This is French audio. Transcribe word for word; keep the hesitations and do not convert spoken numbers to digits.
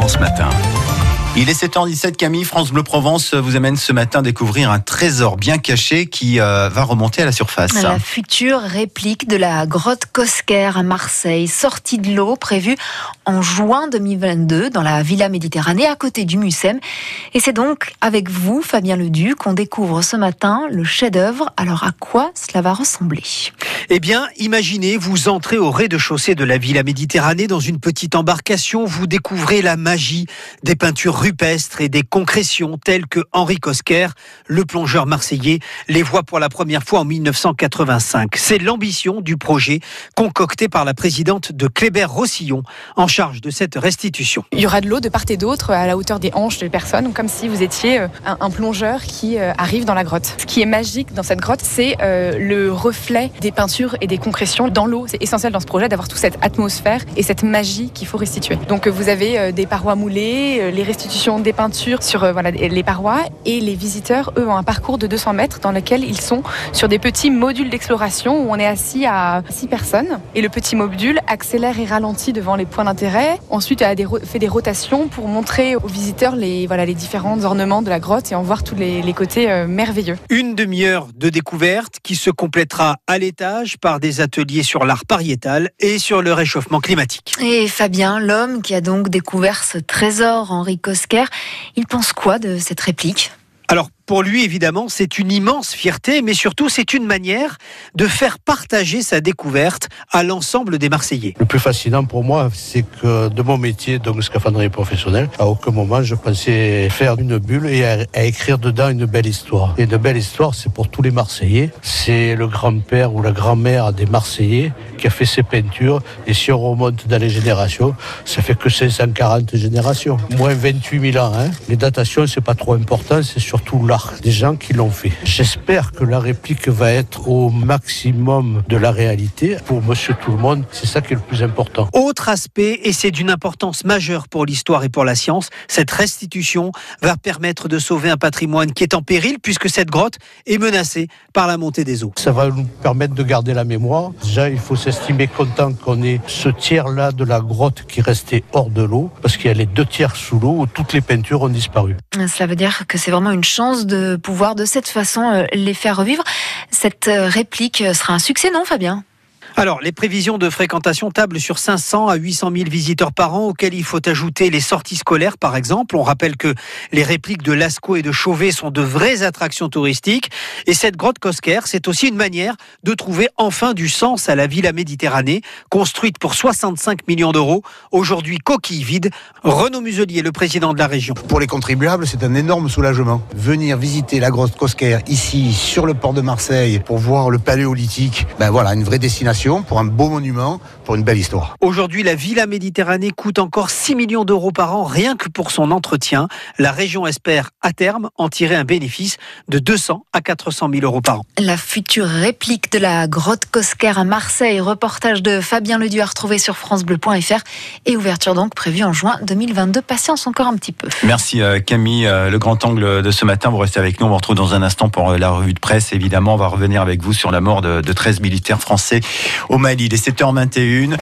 France Matin. Il est sept heures dix-sept, Camille. France Bleu Provence vous amène ce matin découvrir un trésor bien caché qui euh, va remonter à la surface. La future réplique de la grotte Cosquer à Marseille, sortie de l'eau, prévue en juin deux mille vingt-deux dans la Villa Méditerranée à côté du Mucem. Et c'est donc avec vous, Fabien Leduc, qu'on découvre ce matin le chef-d'œuvre. Alors à quoi cela va ressembler ? Eh bien, imaginez, vous entrez au rez-de-chaussée de la Villa Méditerranée dans une petite embarcation, vous découvrez la magie des peintures rupestres et des concrétions telles que Henri Cosquer, le plongeur marseillais, les voit pour la première fois en mille neuf cent quatre-vingt-cinq. C'est l'ambition du projet concocté par la présidente de Kléber-Rossillon, en charge de cette restitution. Il y aura de l'eau de part et d'autre à la hauteur des hanches des personnes, comme si vous étiez un, un plongeur qui arrive dans la grotte. Ce qui est magique dans cette grotte, c'est euh, le reflet des peintures et des concrétions dans l'eau. C'est essentiel dans ce projet d'avoir toute cette atmosphère et cette magie qu'il faut restituer. Donc vous avez euh, des parois moulées, euh, les restitutions des peintures sur euh, voilà, les parois, et les visiteurs, eux, ont un parcours de deux cents mètres dans lequel ils sont sur des petits modules d'exploration où on est assis à six personnes, et le petit module accélère et ralentit devant les points d'intérêt. Ensuite, il a des, fait des rotations pour montrer aux visiteurs les, voilà, les différents ornements de la grotte et en voir tous les, les côtés euh, merveilleux. Une demi-heure de découverte qui se complétera à l'étage par des ateliers sur l'art pariétal et sur le réchauffement climatique. Et Fabien, l'homme qui a donc découvert ce trésor, Henri Cosquer, il pense quoi de cette réplique ? Alors, pour lui, évidemment, c'est une immense fierté, mais surtout, c'est une manière de faire partager sa découverte à l'ensemble des Marseillais. Le plus fascinant pour moi, c'est que de mon métier, donc scaphandrier professionnel, à aucun moment je pensais faire une bulle et à, à écrire dedans une belle histoire. Et une belle histoire, c'est pour tous les Marseillais. C'est le grand-père ou la grand-mère des Marseillais qui a fait ces peintures. Et si on remonte dans les générations, ça fait que cinq cent quarante générations. Moins vingt-huit mille ans. Hein. Les datations, c'est pas trop important, c'est surtout l'art des gens qui l'ont fait. J'espère que la réplique va être au maximum de la réalité. Pour Monsieur Tout-le-Monde, c'est ça qui est le plus important. Autre aspect, et c'est d'une importance majeure pour l'histoire et pour la science, cette restitution va permettre de sauver un patrimoine qui est en péril puisque cette grotte est menacée par la montée des eaux. Ça va nous permettre de garder la mémoire. Déjà, il faut s'estimer content qu'on ait ce tiers-là de la grotte qui restait hors de l'eau, parce qu'il y a les deux tiers sous l'eau où toutes les peintures ont disparu. Ça veut dire que c'est vraiment une chance de pouvoir de cette façon les faire revivre. Cette réplique sera un succès, non Fabien ? Alors, les prévisions de fréquentation tablent sur cinq cents à huit cent mille visiteurs par an, auxquels il faut ajouter les sorties scolaires, par exemple. On rappelle que les répliques de Lascaux et de Chauvet sont de vraies attractions touristiques. Et cette grotte Cosquer, c'est aussi une manière de trouver enfin du sens à la Villa Méditerranée, construite pour soixante-cinq millions d'euros, aujourd'hui coquille vide. Renaud Muselier, le président de la région. Pour les contribuables, c'est un énorme soulagement. Venir visiter la grotte Cosquer, ici, sur le port de Marseille, pour voir le paléolithique, ben voilà, une vraie destination pour un beau monument, pour une belle histoire. Aujourd'hui, la Villa Méditerranée coûte encore six millions d'euros par an, rien que pour son entretien. La région espère, à terme, en tirer un bénéfice de deux cents à quatre cent mille euros par an. La future réplique de la grotte Cosquer à Marseille, reportage de Fabien Leduc à retrouver sur francebleu point f r, et ouverture donc prévue en juin deux mille vingt-deux. Patience encore un petit peu. Merci Camille. Le grand angle de ce matin, vous restez avec nous. On vous retrouve dans un instant pour la revue de presse. Évidemment, on va revenir avec vous sur la mort de, de treize militaires français au Mali. Il est sept heures vingt et une.